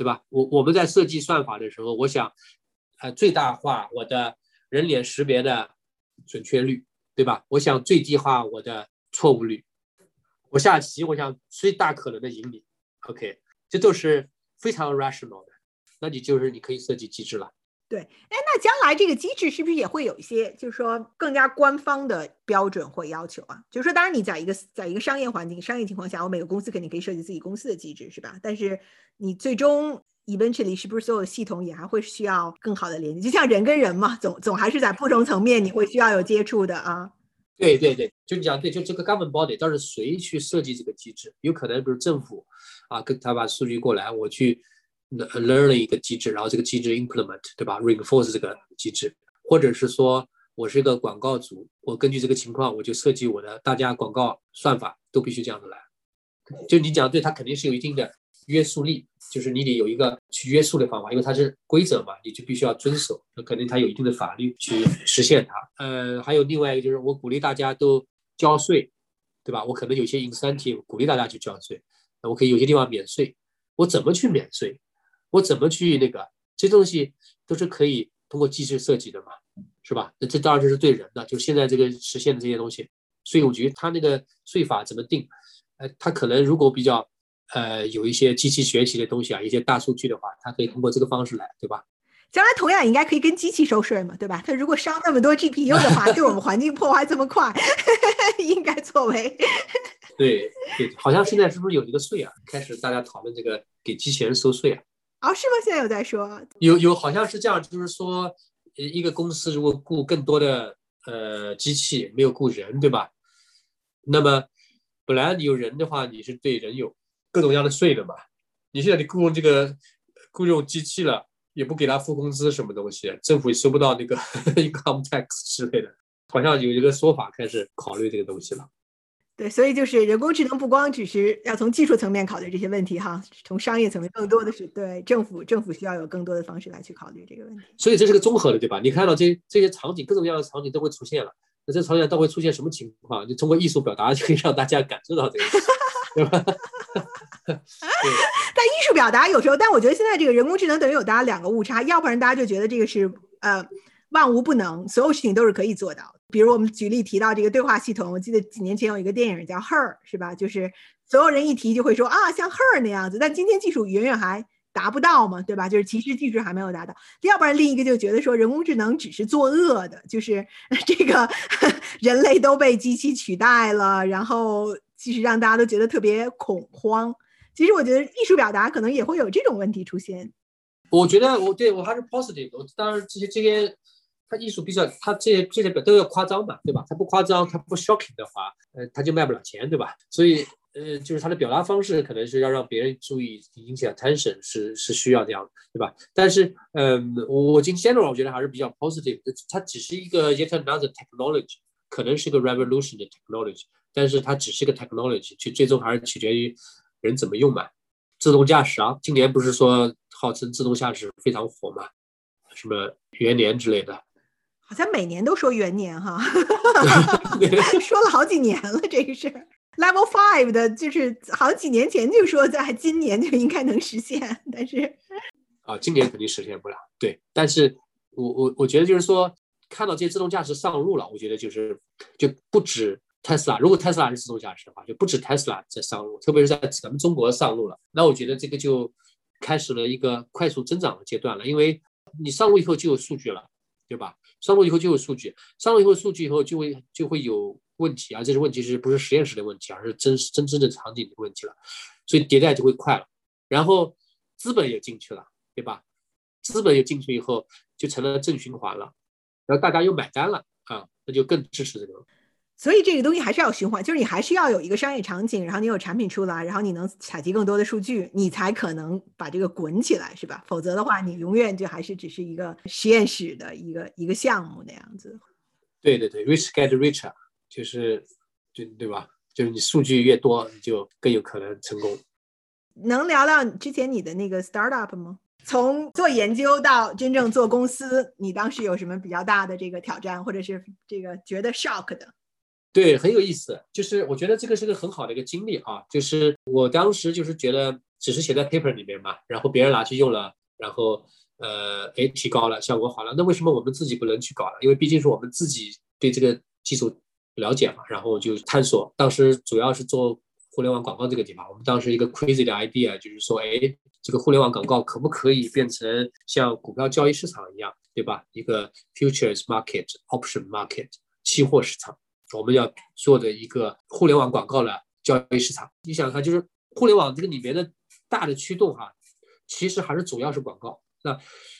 对吧？我们在设计算法的时候，我想最大化我的人脸识别的准确率，对吧？我想最低化我的错误率。我下棋，我想最大可能的赢你。OK， 这都是非常 rational 的。那你可以设计机制了。 对，哎，那将来这个机制是不是也会有一些，就是说更加官方的标准或要求啊？就是说，当然你在一个商业环境、商业情况下，我每个公司肯定可以设计自己公司的机制，是吧？但是你最终 eventually 是不是所有的系统也还会需要更好的连接？就像人跟人嘛，总还是在不同层面你会需要有接触的啊。 对对对，就你讲对，就这个 government body 到底谁去设计这个机制？有可能比如政府跟他把数据过来，我去 learn 一个机制，然后这个机制 implement， 对吧 ？reinforce 这个机制，或者是说我是一个广告组，我根据这个情况，我就设计我的大家广告算法都必须这样子来。就你讲对，它肯定是有一定的约束力，就是你得有一个去约束的方法，因为它是规则嘛，你就必须要遵守，肯定它有一定的法律去实现它。还有另外一个就是我鼓励大家都交税，对吧？我可能有些 incentive 鼓励大家去交税，我可以有些地方免税，我怎么去免税？我怎么去那个？这东西都是可以通过机制设计的嘛，是吧？那这当然就是对人的，就是现在这个实现的这些东西，税务局它那个税法怎么定？它可能如果比较有一些机器学习的东西啊，一些大数据的话，它可以通过这个方式来，对吧？ 将来同样应该可以跟机器收税嘛，对吧？它如果烧那么多 GPU 的话，对我们环境破坏这么快，应该作为对对，好像现在是不是有一个税啊？开始大家讨论这个给机器人收税啊？ 哦，是吗？现在有在说？ 有，好像是这样，就是说，一个公司如果雇更多的机器，没有雇人，对吧？那么本来你有人的话，你是对人有各种各样的税的嘛。你现在你雇佣机器了，也不给他付工资，什么东西，政府也收不到那个 income tax 之类的，好像有一个说法开始考虑这个东西了。 对，所以就是人工智能不光只是要从技术层面考虑这些问题哈，从商业层面更多的是对政府需要有更多的方式来去考虑这个问题。 所以这是个综合的，对吧？你看到这些场景，各种各样的场景都会出现了。那这场景都会出现什么情况？你通过艺术表达就可以让大家感受到这个，对吧？ 但艺术表达有时候，但我觉得现在这个人工智能等于有大家两个误差，要不然大家就觉得这个是万无不能，所有事情都是可以做到的。比如我们举例提到这个对话系统，我记得几年前有一个电影叫《Her》，是吧？就是所有人一提就会说啊，像 Her 那样子，但今天技术远远还达不到嘛，对吧？就是其实技术还没有达到。要不然另一个就觉得说人工智能只是作恶的，就是这个人类都被机器取代了，然后其实让大家都觉得特别恐慌。其实我觉得艺术表达可能也会有这种问题出现。 我觉得我还是 positive。当然这些它艺术比较，它这些表都要夸张嘛，对吧？它不夸张，它不 shocking 的话，它就卖不了钱，对吧？所以就是它的表达方式可能是要让别人注意，引起 attention 是需要这样，对吧？但是我今天我觉得还是比较 positive。它只是一个 yet another technology， 可能是个 revolution 的 technology， 但是它只是个 technology， 最终还是取决于人怎么用嘛。自动驾驶啊，今年不是说号称自动驾驶非常火嘛，什么元年之类的。 好像每年都说元年哈，说了好几年了，这个是 Level 5的，就是好几年前就说在今年就应该能实现，但是今年肯定实现不了，对。但是我觉得就是说，看到这些自动驾驶上路了，我觉得就不止Tesla， 如果 Tesla 是自动驾驶的话，就不止 Tesla 在上路，特别是在咱们中国上路了，那我觉得这个就开始了一个快速增长的阶段了，因为你上路以后就有数据了，对吧？上路以后就有数据，上路以后数据以后就会有问题啊，这是问题是不是实验室的问题，而是真正的场景的问题了，所以迭代就会快了。然后资本也进去了，对吧？资本也进去以后就成了正循环了，然后大家又买单了啊，那就更支持这个。 所以这个东西还是要循环，就是你还是要有一个商业场景，然后你有产品出来，然后你能采集更多的数据，你才可能把这个滚起来，是吧？否则的话，你永远就还是只是一个实验室的一个项目那样子。 对对对 ，rich get richer， 对吧？就是你数据越多，你就更有可能成功。 能聊聊之前你的那个 startup 吗？从做研究到真正做公司，你当时有什么比较大的这个挑战，或者是这个觉得 shock 的？ 对，很有意思。就是我觉得这个是个很好的一个经历啊。就是我当时就是觉得只是写在 paper 里面嘛，然后别人拿去用了，然后提高了，效果好了，那为什么我们自己不能去搞了？因为毕竟是我们自己对这个技术了解嘛，然后就探索。当时主要是做互联网广告这个地方，我们当时一个 crazy 的 idea 就是说，这个互联网广告可不可以变成像股票交易市场一样，对吧？一个 futures market、option market 期货市场，我们要做的一个互联网广告的交易市场。你想看，就是互联网这个里面的大的驱动哈，其实还是主要是广告。那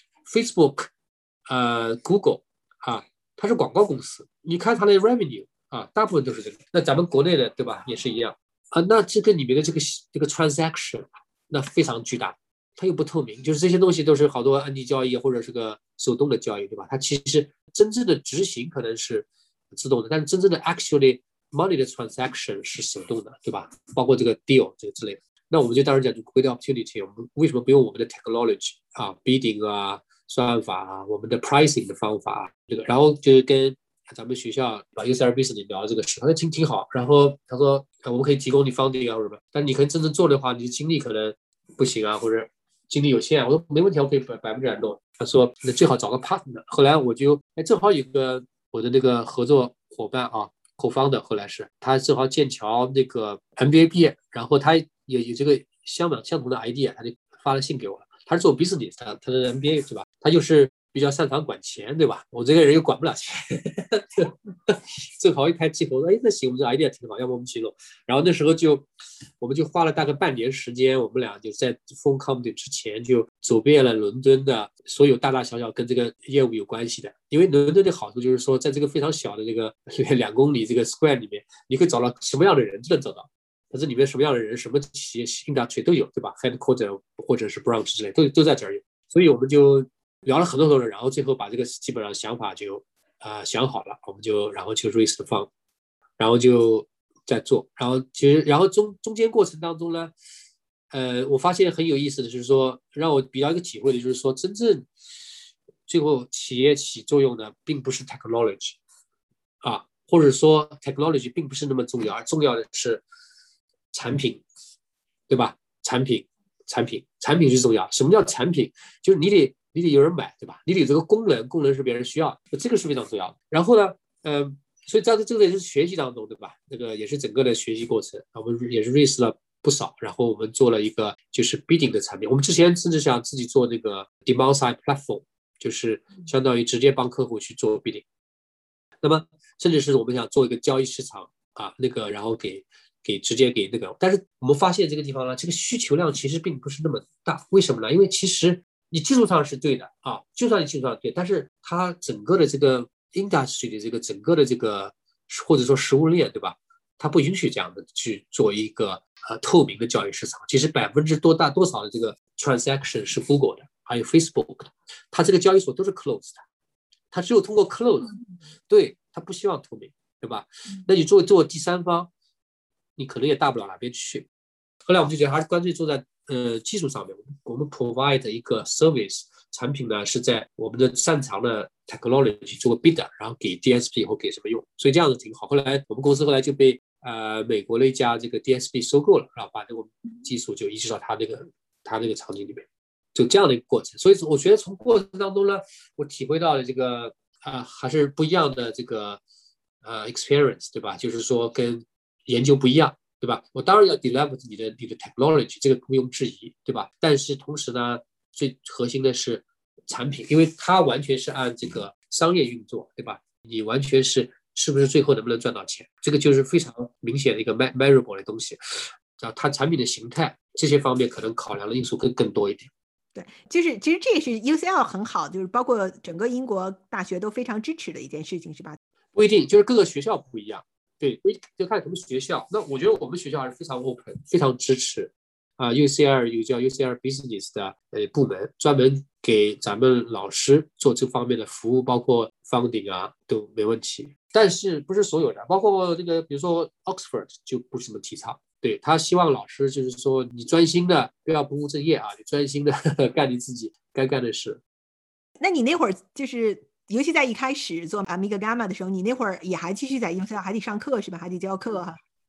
Facebook、Google 啊，它是广告公司，你看它的 revenue 啊，大部分都是这个。那咱们国内的对吧，也是一样啊。那这个里面的这个 transaction 那非常巨大，它又不透明，就是这些东西都是好多暗地交易或者是个手动的交易，对吧？它其实真正的执行可能是自动的，但是真正的 actually money 的 transaction 是手动的，对吧？包括这个 deal 这个之类的。那我们就当然讲 great opportunity， 我们为什么不用我们的 technology 啊 ，bidding 啊，算法啊，我们的 pricing 的方法啊，这个，然后就是跟咱们学校把 UCL Business 聊这个事，他说挺好，然后他说我们可以提供你 funding 啊或者什么，但你可能真正做的话，你的精力可能不行啊，或者精力有限。我说没问题，我可以100%弄。他说那最好找个 partner。后来我就正好有个我的那个合作伙伴啊。co-founder 后来是他正好剑桥那个 MBA 毕业，然后他也有这个相同的 idea， 他就发了信给我了。他是做 business， 他的 MBA 对吧？他就是比较擅长管钱，对吧？我这个人又管不了钱，正好一拍即合，那行，我们这 idea 挺好，要不我们一起弄。然后那时候我们就花了大概半年时间，我们俩就在 Phone Company 之前就走遍了伦敦的所有大大小小跟这个业务有关系的。因为伦敦的好处就是说，在这个非常小的这个2公里这个 square 里面，你可以找到什么样的人就能找到。它这里面什么样的人，什么企业 industry 都有，对吧 ？Headquarter 或者是 branch 之类都在这儿有。所以我们就聊了很多人，然后最后把这个基本上想法就想好了，我们然后就 raise the fund， 然后就在做，然后中间过程当中呢，我发现很有意思的就是说，让我比较一个体会的就是说，真正最后企业起作用的并不是 technology 啊，或者说 technology 并不是那么重要，而重要的是产品，对吧？产品最重要。什么叫产品？就是你得有人买，对吧？你得有这个功能是别人需要的，这个是非常重要的。然后呢，所以在这个也是学习当中，对吧？那个也是整个的学习过程，我们也是 raise 了不少。然后我们做了一个就是 bidding 的产品。我们之前甚至想自己做那个 demand side platform， 就是相当于直接帮客户去做 bidding。那么甚至是我们想做一个交易市场啊，那个然后直接给那个，但是我们发现这个地方呢，这个需求量其实并不是那么大。为什么呢？因为其实你技术上是对的啊，就算你技术上对，但是它整个的这个 industry 的这个整个的这个或者说食物链，对吧？它不允许这样的去做一个透明的交易市场。其实多少的这个 transaction 是 Google 的，还有 Facebook 的，它这个交易所都是 closed 的，它只有通过 close， 对，它不希望透明，对吧？那你做第三方，你可能也大不了哪边去。后来我们就觉得还是干脆做在技术上面，我们 provide 一个 service 产品呢，是在我们的擅长的 technology 做个 bidder， 然后给 DSP 或给什么用，所以这样子挺好。后来我们公司后来就被美国的一家这个 DSP 收购了，然后把这个技术就移植到他那个场景里面，就这样的一个过程。所以我觉得从过程当中呢，我体会到了这个还是不一样的这个experience， 对吧？就是说跟研究不一样，对吧？我当然要 develop 你的 technology， 这个毋庸置疑，对吧？但是同时呢，最核心的是产品，因为它完全是按这个商业运作，对吧？你完全是不是最后能不能赚到钱，这个就是非常明显的一个 measurable 的东西。它产品的形态这些方面可能考量的因素更多一点。 对，就是其实这也是 UCL 很好，就是包括整个英国大学都非常支持的一件事情，是吧？ 不一定，就是各个学校不一样。对，就看什么学校。那我觉得我们学校还是非常 open， 非常支持。UCL 有叫 UCL Business 的部门，专门给咱们老师做这方面的服务，包括 funding 啊都没问题。但是不是所有的，包括这个比如说 Oxford 就不是这么提倡。对，他希望老师就是说你专心的，不要不务正业啊，你专心的干你自己该干的事。 那你那会儿就是尤其在一开始做 Amiga Gamma 的时候，你那会儿也还继续在 UCL 还得上课是吧？还得教课哈。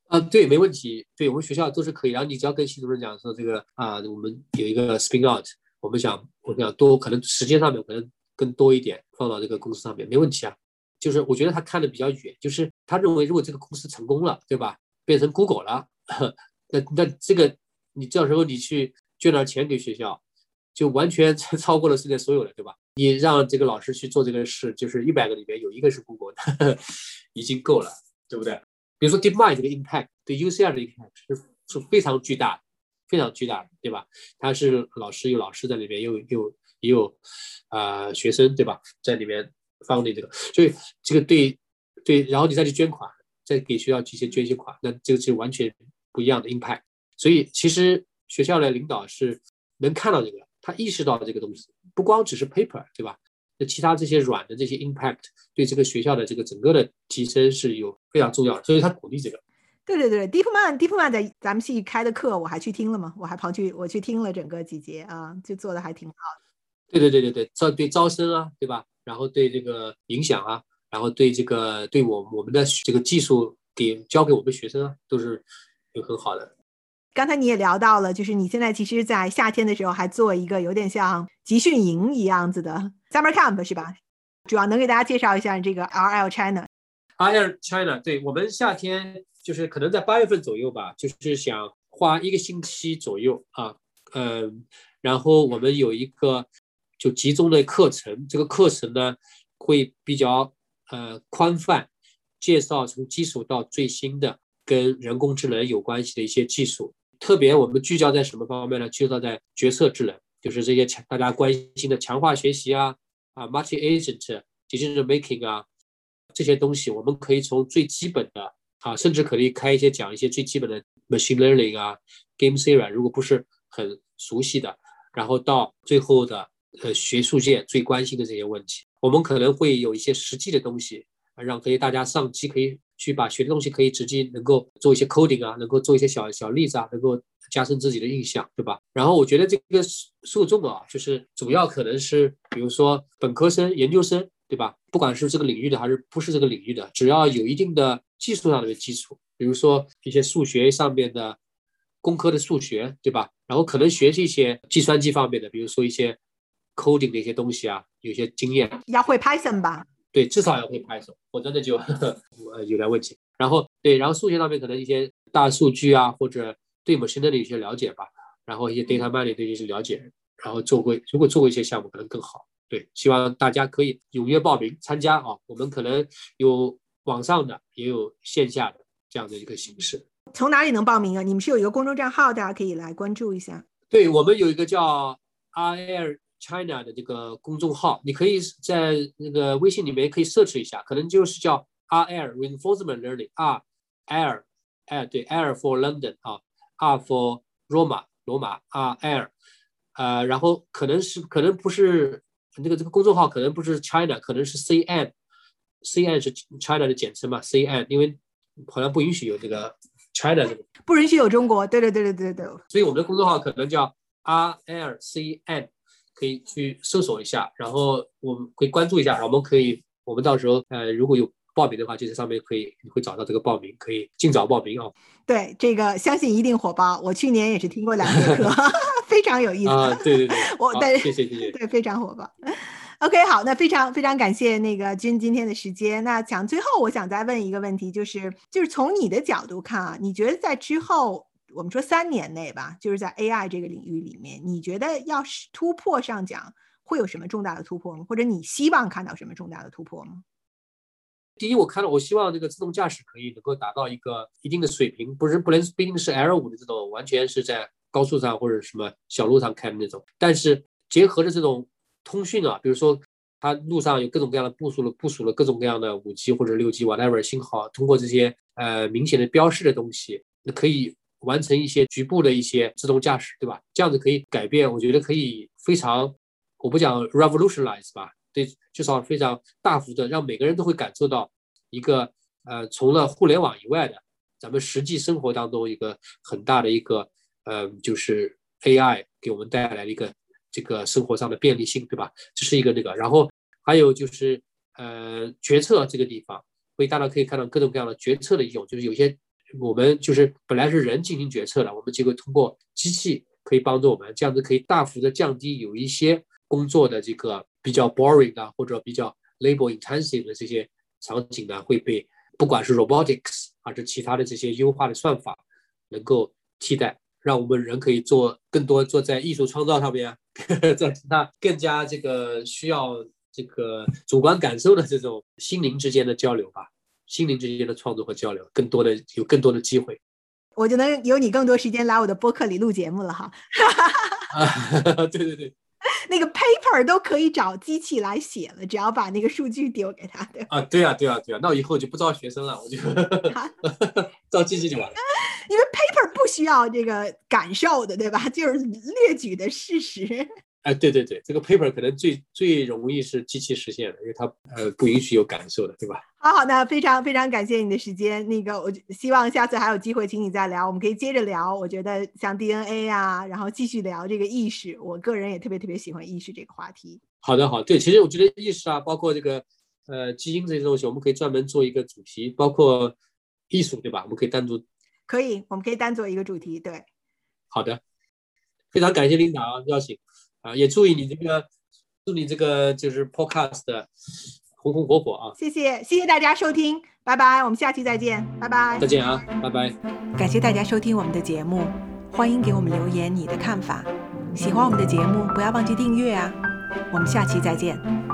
对，没问题。对我们学校都是可以，然后你只要跟系主任讲说这个我们有一个 spin out，我想多可能时间上面可能更多一点放到这个公司上面，没问题啊。就是我觉得他看的比较远，就是他认为如果这个公司成功了，对吧？变成 Google 了，那这个你到时候你去捐点钱给学校，就完全超过了世界所有的，对吧？你让这个老师去做这个事，就是100个里面有1个是 Google 的，已经够了，对不对？比如说 DeepMind 这个 impact 对 UCL 的 impact 是非常巨大的，非常巨大的，对吧？他是有老师在里面，也有学生，对吧？在里面放的这个，所以这个对，然后你再去捐款，再给学校捐一些款，那这个是完全不一样的 impact。所以其实学校的领导是能看到这个，他意识到这个东西，不光只是 paper， 对吧？那其他这些软的这些 impact 对这个学校的这个整个的提升是有非常重要的，所以他鼓励这个。 对对对，DeepMind 在咱们系开的课，我还去听了嘛，我去听了整个几节啊，就做的还挺好的。对招生啊，对吧？然后对这个影响啊，然后对这个对我们的这个技术交给我们学生啊，都是有很好的。 刚才你也聊到了，就是你现在其实在夏天的时候还做一个有点像集训营一样子的 Summer Camp 是吧？主要能给大家介绍一下这个 RL China。RL China， 对，我们夏天就是可能在8月份左右吧，就是想花1个星期左右啊，然后我们有一个就集中的课程，这个课程呢会比较宽泛，介绍从基础到最新的跟人工智能有关系的一些技术。特别我们聚焦在什么方面呢？聚焦在决策智能，就是这些大家关心的强化学习multi agent、decision making 这些东西，我们可以从最基本的甚至可以讲一些最基本的 machine learning、game theory， 如果不是很熟悉的，然后到最后的学术界最关心的这些问题，我们可能会有一些实际的东西，让大家上机可以去把学的东西可以直接能够做一些 coding 能够做一些小例子能够加深自己的印象，对吧？然后我觉得这个受众就是主要可能是比如说本科生、研究生，对吧？不管是这个领域的还是不是这个领域的，只要有一定的技术上的基础，比如说一些数学上面的工科的数学，对吧？然后可能学一些计算机方面的，比如说一些 coding 的一些东西有些经验， 要会 Python 吧？ 对，至少要会 Python， 否则那就有点问题。然后数学上面可能一些大数据或者对machine learning的一些了解吧，然后一些 data mining 的一些了解，然后如果做过一些项目可能更好。对，希望大家可以踊跃报名参加我们可能有网上的，也有线下的这样的一个形式。 从哪里能报名啊？你们是有一个公众账号，大家可以来关注一下。 对，我们有一个叫 RL China 的这个公众号，你可以在那个微信里面可以 search 一下，可能就是叫 RL Reinforcement Learning L对 L for London R for Roma 罗马 RL然后可能不是这个公众号可能不是 China， 可能是 CN 是 China 的简称嘛 CN， 因为好像不允许有这个 China 这个， 不允许有中国，对。 所以我们的公众号可能叫 RLCN， 可以去搜索一下，然后我们可以关注一下，我们到时候如果有报名的话，就在上面你会找到这个报名，可以尽早报名对，这个相信一定火爆。我去年也是听过2节课，非常有意思对，谢谢对，非常火爆。OK， 好，那非常非常感谢那个君今天的时间。那最后我想再问一个问题，就是从你的角度看你觉得在之后我们说3年内吧，就是在 AI 这个领域里面，你觉得要是突破上讲会有什么重大的突破吗？或者你希望看到什么重大的突破吗？ 第一，我希望这个自动驾驶可以能够达到一个一定的水平，不一定是 L5的这种完全是在高速上或者什么小路上开的那种，但是结合着这种通讯比如说它路上有各种各样的部署了各种各样的5G 或者6G whatever 信号，通过这些明显的标示的东西，那可以完成一些局部的一些自动驾驶，对吧？这样子可以改变，我觉得可以非常，我不讲 revolutionize 吧，对，至少非常大幅的让每个人都会感受到一个除了互联网以外的咱们实际生活当中一个很大的一个就是 AI 给我们带来的一个这个生活上的便利性，对吧？这是一个那个，然后还有就是决策这个地方，大家可以看到各种各样的决策的应用，就是有些我们就是本来是人进行决策的，我们结果通过机器可以帮助我们，这样子可以大幅的降低有一些工作的这个比较 boring 的或者比较 labor intensive 的这些场景呢，会被不管是 robotics 还是其他的这些优化的算法能够替代，让我们人可以更多做在艺术创造上面，在其他更加这个需要这个主观感受的这种心灵之间的交流吧，心灵之间的创作和交流，有更多的机会。 我就能有你更多时间来我的播客里录节目了哈。 对对对。 那个 paper 都可以找机器来写了，只要把那个数据丢给他的。 对啊，那我以后就不招学生了，我就招机器就完了。 因为 paper 不需要这个感受的，对吧？就是列举的事实。 对，这个 paper 可能最容易是机器实现的，因为它不允许有感受的，对吧？ 好，那非常非常感谢你的时间。那个，我希望下次还有机会请你再聊，我们可以接着聊。我觉得像 DNA 啊，然后继续聊这个意识。我个人也特别特别喜欢意识这个话题。 好，对，其实我觉得意识啊，包括这个基因这些东西，我们可以专门做一个主题，包括艺术，对吧？我们可以单独。 可以，我们可以单做一个主题。对。 好的，非常感谢琳达邀请也祝你这个就是 podcast 的红红火火啊！ 谢谢大家收听，拜拜，我们下期再见，拜拜。 再见啊，拜拜。 感谢大家收听我们的节目，欢迎给我们留言你的看法。喜欢我们的节目，不要忘记订阅啊！我们下期再见。